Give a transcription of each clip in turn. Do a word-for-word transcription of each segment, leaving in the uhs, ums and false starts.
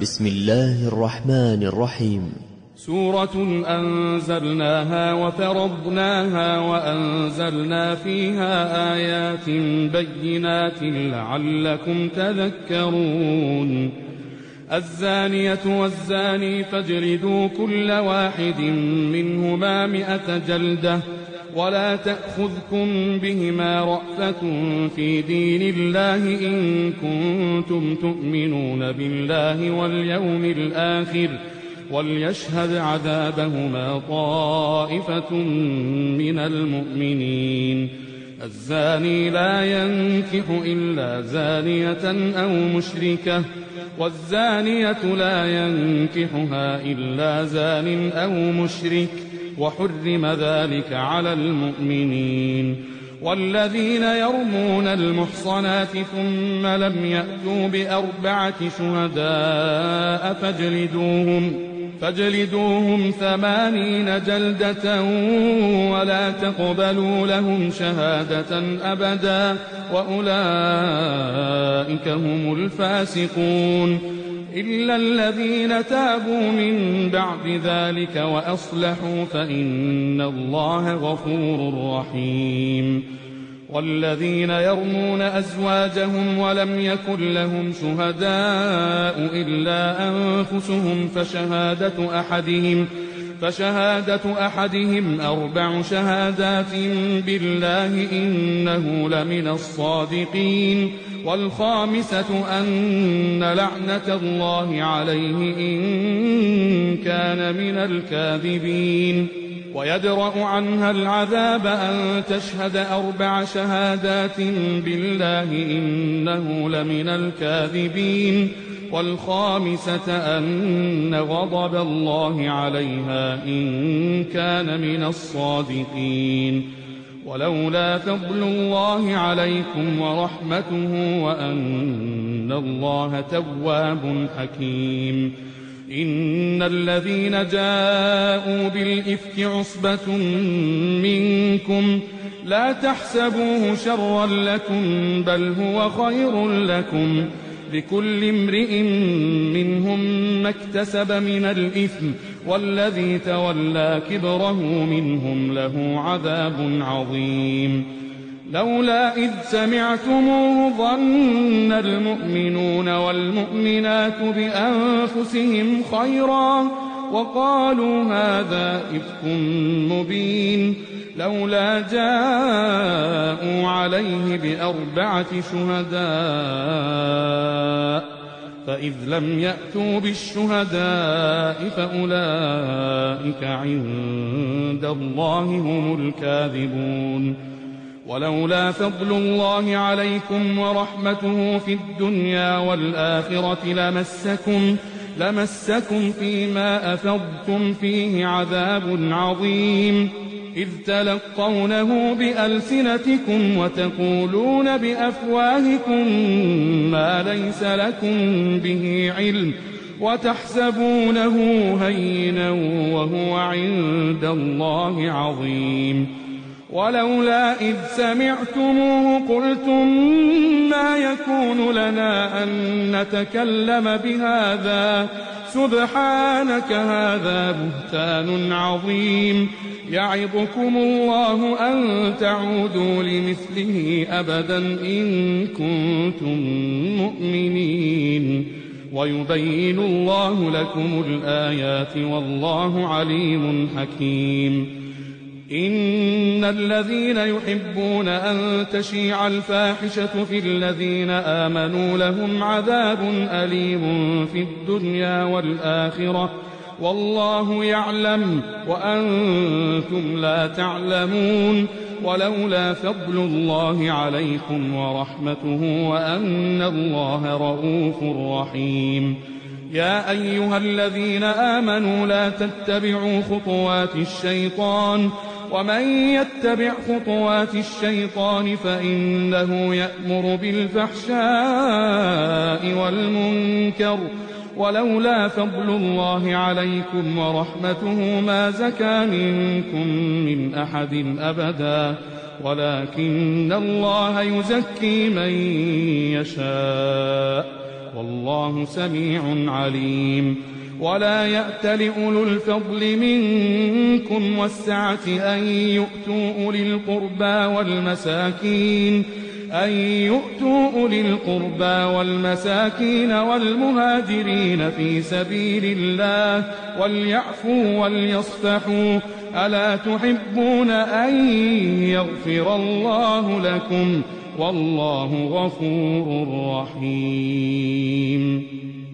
بسم الله الرحمن الرحيم. سورة أنزلناها وفرضناها وأنزلنا فيها آيات بينات لعلكم تذكرون. الزانية والزاني فاجلدوا كل واحد منهما مئة جلدة ولا تأخذكم بهما رأفة في دين الله إن كنتم تؤمنون بالله واليوم الآخر وليشهد عذابهما طائفة من المؤمنين. الزاني لا ينكح إلا زانية أو مشركة والزانية لا ينكحها إلا زان أو مشرك وحرم ذلك على المؤمنين. والذين يرمون المحصنات ثم لم يأتوا بأربعة شهداء فاجلدوهم, فاجلدوهم ثمانين جلدة ولا تقبلوا لهم شهادة أبدا وأولئك هم الفاسقون إلا الذين تابوا من بعد ذلك وأصلحوا فإن الله غفور رحيم. والذين يرمون أزواجهم ولم يكن لهم شهداء إلا أنفسهم فشهادة أحدهم فشهادة أحدهم أربع شهادات بالله إنه لمن الصادقين. والخامسة أن لعنة الله عليه إن كان من الكاذبين. ويدرأ عنها العذاب أن تشهد أربع شهادات بالله إنه لمن الكاذبين. والخامسة أن غضب الله عليها إن كان من الصادقين. ولولا فضل الله عليكم ورحمته وأن الله تواب حكيم. إن الذين جاءوا بالإفك عصبة منكم لا تحسبوه شرا لكم بل هو خير لكم لكل امرئ منهم ما اكتسب من الإثم والذي تولى كبره منهم له عذاب عظيم. لولا إذ سمعتموه ظن المؤمنون والمؤمنات بأنفسهم خيرا وقالوا هذا إفك مبين. لولا جاءوا عليه بأربعة شهداء فإذ لم يأتوا بالشهداء فأولئك عند الله هم الكاذبون. ولولا فضل الله عليكم ورحمته في الدنيا والآخرة لمسكم لمسكم فيما أفضتم فيه عذاب عظيم إذ تلقونه بألسنتكم وتقولون بأفواهكم ما ليس لكم به علم وتحسبونه هينا وهو عند الله عظيم. ولولا إذ سمعتموه قلتم ما يكون لنا أن نتكلم بهذا سبحانك هذا بهتان عظيم. يعظكم الله أن تعودوا لمثله أبدا إن كنتم مؤمنين. ويبين الله لكم الآيات والله عليم حكيم. إن الذين يحبون أن تشيع الفاحشة في الذين آمنوا لهم عذاب أليم في الدنيا والآخرة والله يعلم وأنتم لا تعلمون. ولولا فضل الله عليكم ورحمته وأن الله رؤوف رحيم. يا أيها الذين آمنوا لا تتبعوا خطوات الشيطان ومن يتبع خطوات الشيطان فإنه يأمر بالفحشاء والمنكر. ولولا فضل الله عليكم ورحمته ما زكى منكم من أحد أبدا ولكن الله يزكي من يشاء والله سميع عليم. ولا يأت لأولو الفضل منكم والسعة أن يؤتوا أولي القربى والمساكين أن يؤتوا أولي القربى والمساكين والمهاجرين في سبيل الله وليعفوا وليصفحوا ألا تحبون أن يغفر الله لكم والله غفور رحيم.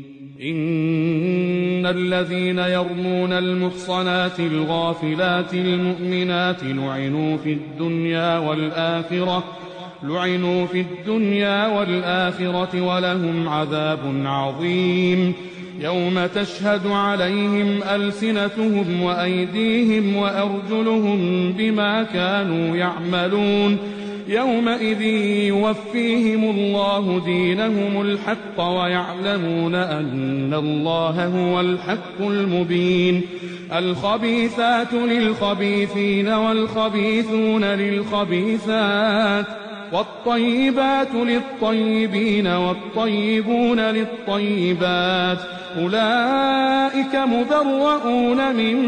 إن الذين يرمون المحصنات الغافلات المؤمنات لعنوا في الدنيا والآخرة لعنوا في الدنيا والآخرة ولهم عذاب عظيم. يوم تشهد عليهم ألسنتهم وأيديهم وأرجلهم بما كانوا يعملون يومئذ يوفيهم الله دينهم الحق ويعلمون أن الله هو الحق المبين. الخبيثات للخبيثين والخبيثون للخبيثات والطيبات للطيبين والطيبون للطيبات أولئك مبرؤون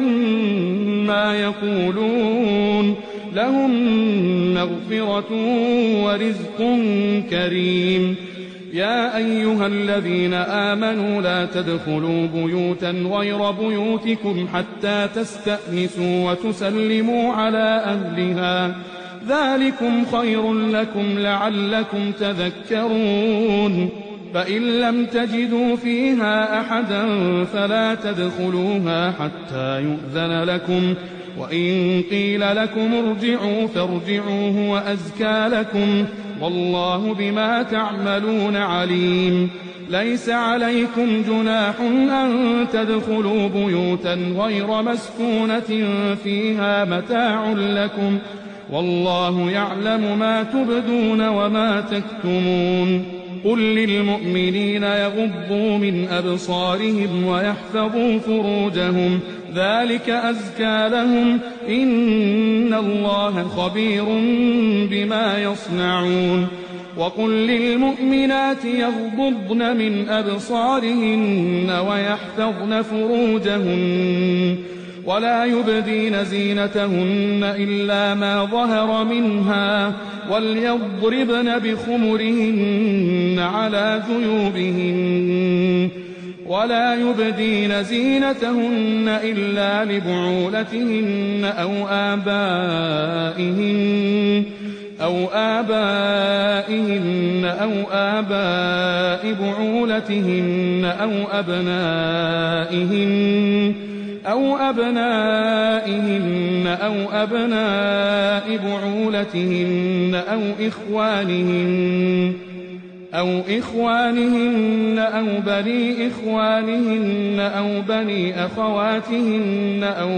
مما يقولون لهم مغفرة ورزق كريم. يا أيها الذين آمنوا لا تدخلوا بيوتا غير بيوتكم حتى تستأنسوا وتسلموا على أهلها ذلكم خير لكم لعلكم تذكرون. فإن لم تجدوا فيها أحدا فلا تدخلوها حتى يؤذن لكم وإن قيل لكم ارجعوا فارجعوا هو أزكى لكم والله بما تعملون عليم. ليس عليكم جناح أن تدخلوا بيوتا غير مسكونة فيها متاع لكم والله يعلم ما تبدون وما تكتمون. قل للمؤمنين يغضوا من أبصارهم ويحفظوا فروجهم ذلك أزكى لهم إن الله خبير بما يصنعون. وقل للمؤمنات يغضضن من أبصارهن ويحفظن فروجهن ولا يبدين زينتهن إلا ما ظهر منها وليضربن بخمرهن على جيوبهن ولا يبدين زينتهن إلا لبعولتهن أو آبائهن أو آبائهن أو آباء بعولتهن أو أبنائهن أو أبنائهن أو أبناء بعولتهن أو إخوانهن أو إخوانهن أو بني إخوانهن أو بني أخواتهن أو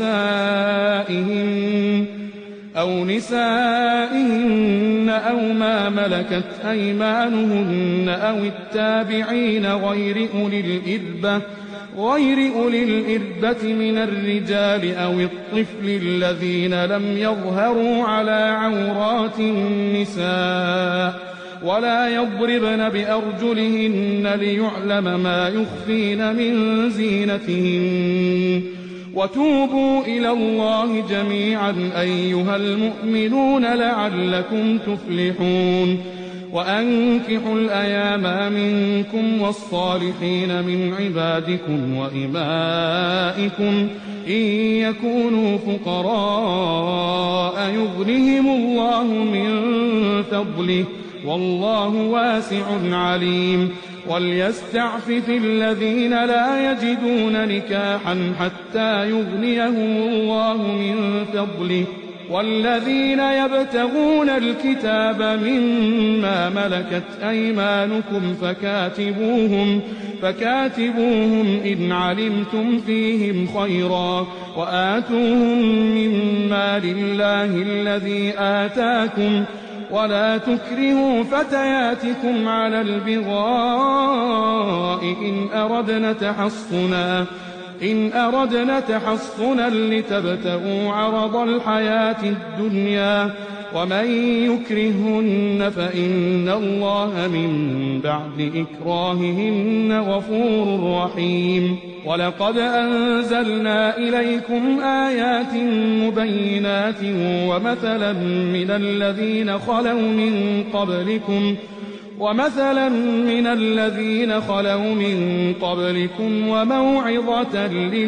نسائهن أو نسائهن أو ما ملكت أيمانهن أو التابعين غير أولي الإربة غير أولي الإربة من الرجال أو الطفل الذين لم يظهروا على عورات النساء ولا يضربن بأرجلهن ليعلم ما يخفين من زينتهن. وتوبوا إلى الله جميعا أيها المؤمنون لعلكم تفلحون. وأنكحوا الأيام منكم والصالحين من عبادكم وإمائكم إن يكونوا فقراء يغنهم الله من فضله والله واسع عليم. وليستعفف الذين لا يجدون نكاحا حتى يغنيهم الله من فضله والذين يبتغون الكتاب مما ملكت أيمانكم فكاتبوهم فكاتبوهم إن علمتم فيهم خيرا وآتوهم مما لله الذي آتاكم ولا تكرهوا فتياتكم على البغاء إن أردنا تحصنا إن أردنا تحصنا لتبتغوا عرض الحياة الدنيا ومن يكرهن فإن الله من بعد إكراههن غفور رحيم. ولقد أنزلنا إليكم آيات مبينات ومثلا من الذين خلوا من قبلكم ومثلا من الذين خلوا من قبلكم وموعظة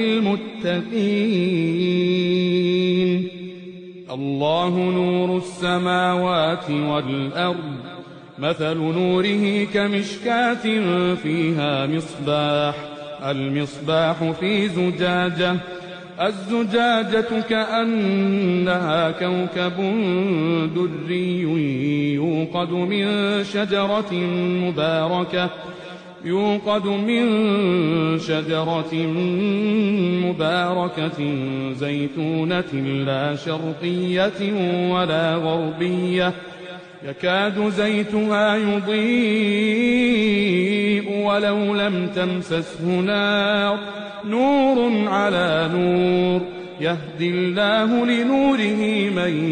للمتقين. الله نور السماوات والأرض، مثل نوره كمشكاة فيها مصباح، المصباح في زجاجة، الزجاجة كأنها كوكب دري يوقد من شجرة مباركة يوقد من شجرة مباركة زيتونة لا شرقية ولا غربية يكاد زيتها يضيء ولو لم تمسسه نار، نور على نور، يهدي الله لنوره من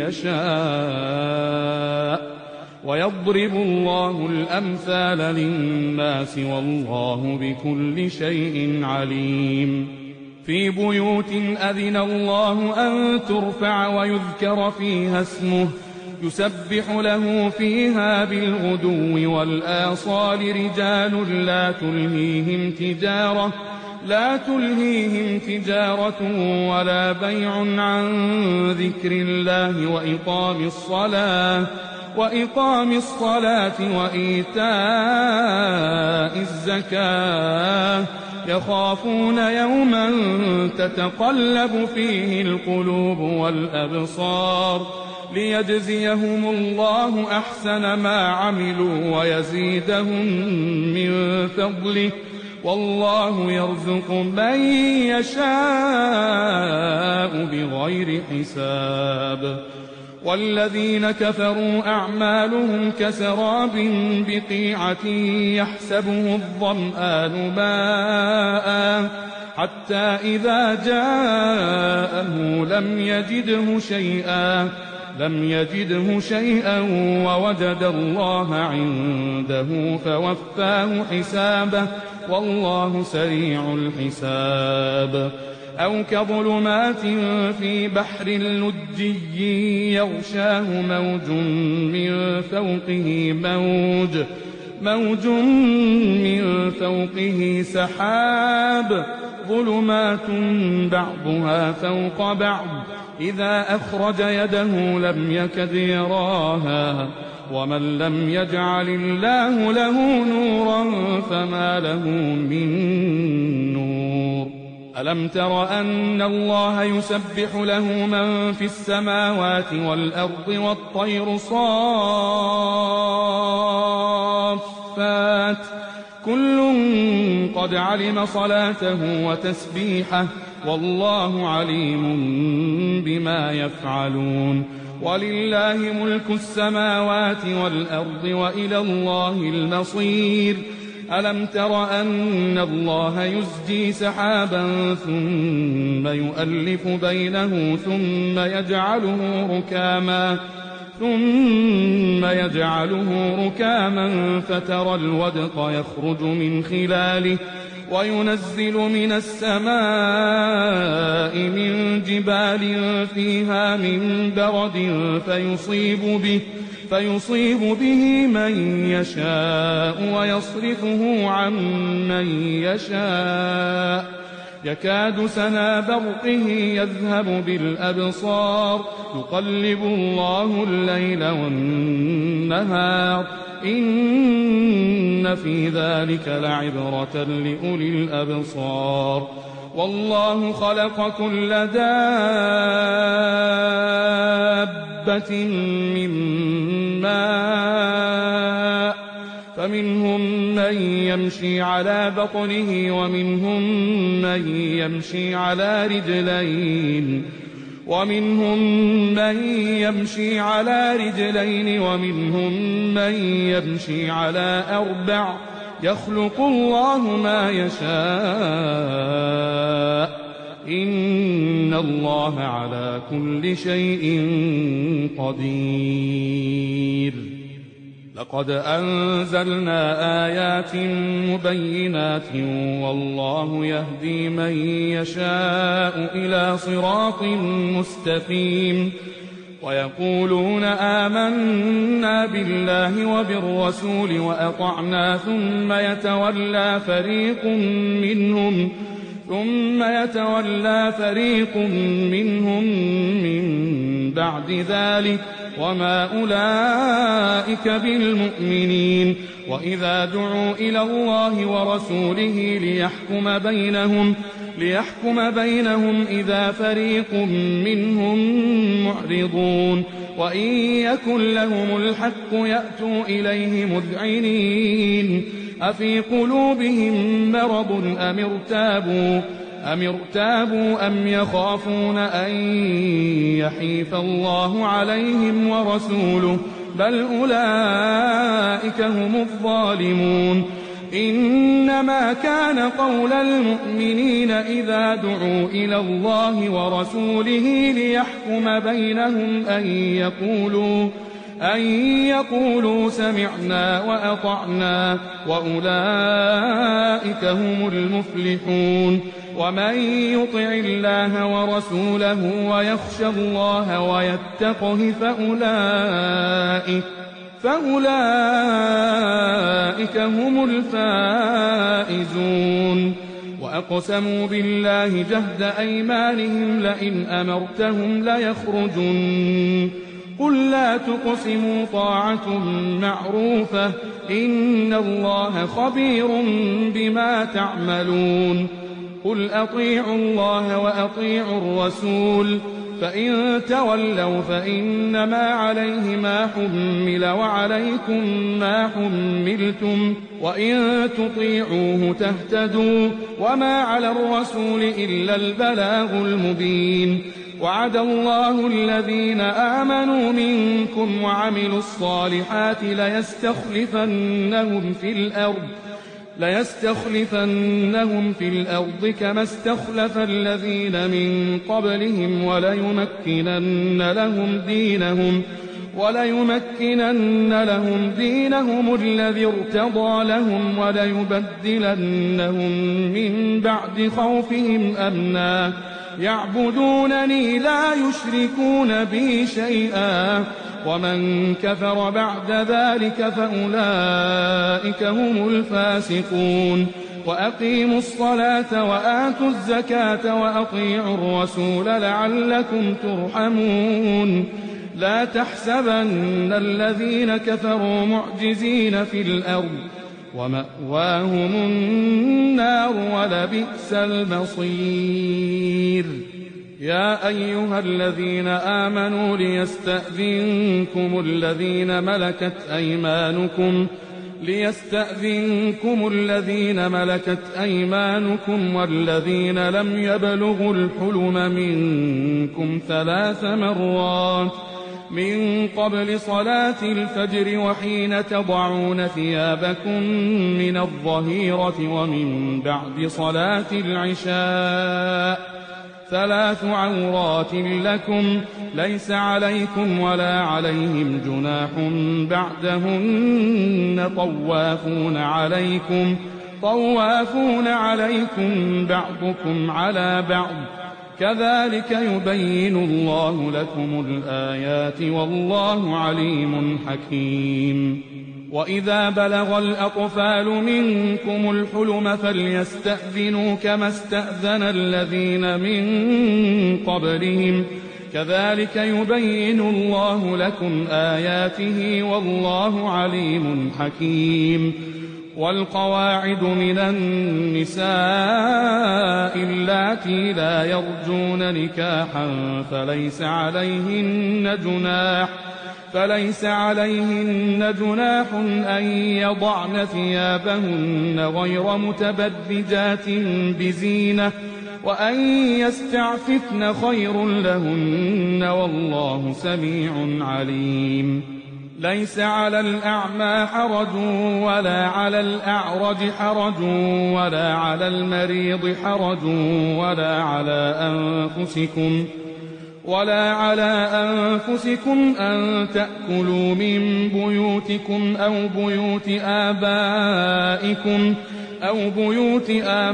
يشاء ويضرب الله الأمثال للناس والله بكل شيء عليم. في بيوت أذن الله أن ترفع ويذكر فيها اسمه يسبح له فيها بالغدو والآصال رجال لا تلهيهم تجارة لا تلهيهم تجارة ولا بيع عن ذكر الله وإقام الصلاة وإقام الصلاة وإيتاء الزكاة يخافون يوما تتقلب فيه القلوب والأبصار ليجزيهم الله أحسن ما عملوا ويزيدهم من فضله والله يرزق من يشاء بغير حساب. والذين كفروا أعمالهم كسراب بقيعة يحسبه الظمآن ماء حتى إذا جاءه لم يجده شيئا لم يجده شيئا ووجد الله عنده فوفاه حسابه والله سريع الحساب. أو كظلمات في بحر لجي يغشاه موج من فوقه موج موج من فوقه سحاب ظلمات بعضها فوق بعض إذا أخرج يده لم يكد يراها ومن لم يجعل الله له نورا فما له من نور. ألم تر أن الله يسبح له من في السماوات والأرض والطير صافات كل قد علم صلاته وتسبيحه والله عليم بما يفعلون. ولله ملك السماوات والأرض وإلى الله المصير. ألم تر أن الله يزجي سحابا ثم يؤلف بينه ثم يجعله ركاما ثم يجعله ركاما فترى الودق يخرج من خلاله وينزل من السماء من جبال فيها من برد فيصيب به فيصيب به من يشاء ويصرفه عن من يشاء يكاد سنا برقه يذهب بالأبصار يقلب الله الليل والنهار إن في ذلك لعبرة لأولي الأبصار. والله خلق كل دابة من ماء فمنهم من يمشي على بطنه ومنهم من يمشي على رجلين ومنهم من يمشي على رجلين ومنهم من يمشي على أربع يخلق الله ما يشاء إن الله على كل شيء قدير. لقد أنزلنا آيات مبينات والله يهدي من يشاء إلى صراط مستقيم. ويقولون آمنا بالله وبالرسول وأطعنا ثم يتولى فريق منهم ثم يتولى فريق منهم من بعد ذلك وما أولئك بالمؤمنين. وإذا دعوا إلى الله ورسوله ليحكم بينهم ليحكم بينهم إذا فريق منهم معرضون. وإن يكن لهم الحق يأتوا إليه مذعنين. أفي قلوبهم مرض أم ارتابوا أم ارتابوا أم يخافون أن يحيف الله عليهم ورسوله بل أولئك هم الظالمون. إنما كان قول المؤمنين إذا دعوا إلى الله ورسوله ليحكم بينهم أن يقولوا أن يقولوا سمعنا وأطعنا وأولئك هم المفلحون. ومن يطع الله ورسوله ويخشى الله ويتقه فأولئك فأولئك هم الفائزون. وأقسموا بالله جهد أيمانهم لئن أمرتهم ليخرجن. قل لا تقسموا طاعة معروفة إن الله خبير بما تعملون. قل أطيعوا الله وأطيعوا الرسول فإن تولوا فإنما عليه ما حمل وعليكم ما حملتم وإن تطيعوه تهتدوا وما على الرسول إلا البلاغ المبين. وعد الله الذين آمنوا منكم وعملوا الصالحات ليستخلفنهم في الأرض ليستخلفنهم في الأرض كما استخلف الذين من قبلهم وليمكنن لهم دينهم وليمكنن لهم دينهم الذي ارتضى لهم وليبدلنهم من بعد خوفهم أمنا يعبدونني لا يشركون بي شيئا ومن كفر بعد ذلك فأولئك هم الفاسقون. وأقيموا الصلاة وآتوا الزكاة وأطيعوا الرسول لعلكم ترحمون. لا تحسبن الذين كفروا معجزين في الأرض ومأواهم النار ولبئس المصير. يا أيها الذين آمنوا ليستأذنكم الذين ملكت أيمانكم ليستأذنكم الذين ملكت أيمانكم والذين لم يبلغوا الحلم منكم ثلاث مرات من قبل صلاة الفجر وحين تضعون ثيابكم من الظهيرة ومن بعد صلاة العشاء ثلاث عورات لكم ليس عليكم ولا عليهم جناح بعدهن طوافون عليكم طوافون عليكم بعضكم على بعض كذلك يبين الله لكم الآيات والله عليم حكيم. وإذا بلغ الأطفال منكم الحلم فليستأذنوا كما استأذن الذين من قبلهم كذلك يبين الله لكم آياته والله عليم حكيم. والقواعد من النساء اللاتي لا يرجون نكاحا فليس عليهن جناح فليس عليهن جناح أن يضعن ثيابهن غير متبرجات بزينة وأن يستعففن خير لهن والله سميع عليم. ليس على الأعمى حرج ولا على الأعرج حرج ولا على المريض حرج ولا على أنفسكم ولا على أنفسكم أن تأكلوا من بيوتكم أو بيوت آبائكم أو بيوت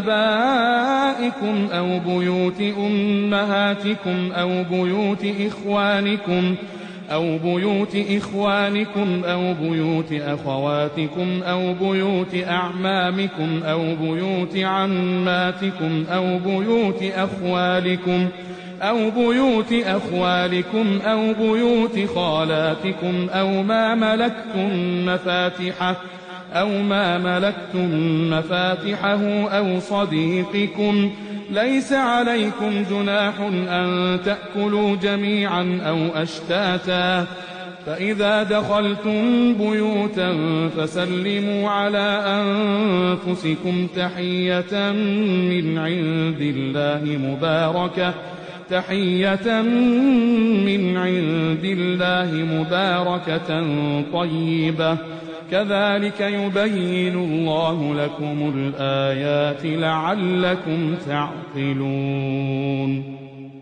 آبائكم أو بيوت أمهاتكم أو بيوت إخوانكم أو بيوت إخوانكم أو بيوت أخواتكم أو بيوت أعمامكم أو بيوت عماتكم أو بيوت أخوالكم أو بيوت أخوالكم أو بيوت خالاتكم أو ما ملكتم مفاتحه أو ما ملكتم مفاتحه أو صديقكم. ليس عليكم جناح أن تأكلوا جميعا أو أشتاتا، فإذا دخلتم بيوتا فسلموا على أنفسكم تحية من عند الله مباركة تحية من عند الله مباركة طيبة، كذلك يبين الله لكم الآيات لعلكم تعقلون.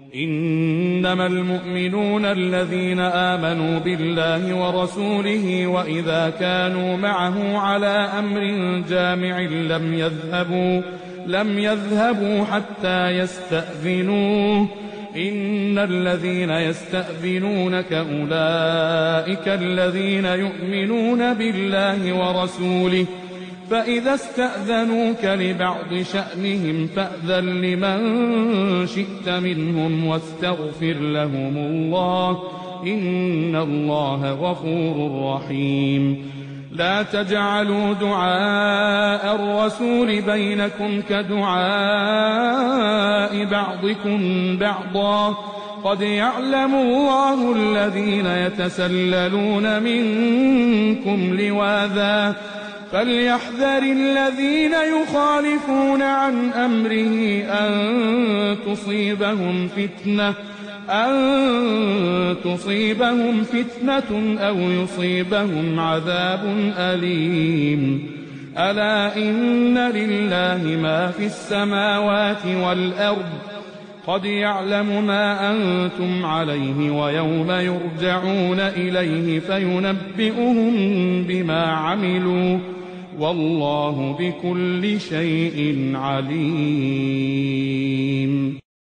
إنما المؤمنون الذين آمنوا بالله ورسوله وإذا كانوا معه على أمر جامع لم يذهبوا لم يذهبوا حتى يستأذنوه. إن الذين يستأذنونك أولئك الذين يؤمنون بالله ورسوله، فإذا استأذنوك لبعض شأنهم فأذن لمن شئت منهم واستغفر لهم الله، إن الله غفور رحيم. لا تجعلوا دعاء الرسول بينكم كدعاء بعضكم بعضا، قد يعلم الله الذين يتسللون منكم لواذا، فليحذر الذين يخالفون عن أمره أن تصيبهم فتنة أن تصيبهم فتنة أو يصيبهم عذاب أليم. ألا إن لله ما في السماوات والأرض، قد يعلم ما أنتم عليه ويوم يرجعون إليه فينبئهم بما عملوا، والله بكل شيء عليم.